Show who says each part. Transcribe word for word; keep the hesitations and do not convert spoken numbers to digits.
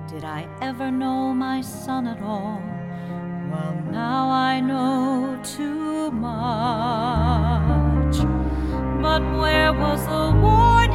Speaker 1: Did I ever know my son at all? Well, now I know too much. But where was the warning?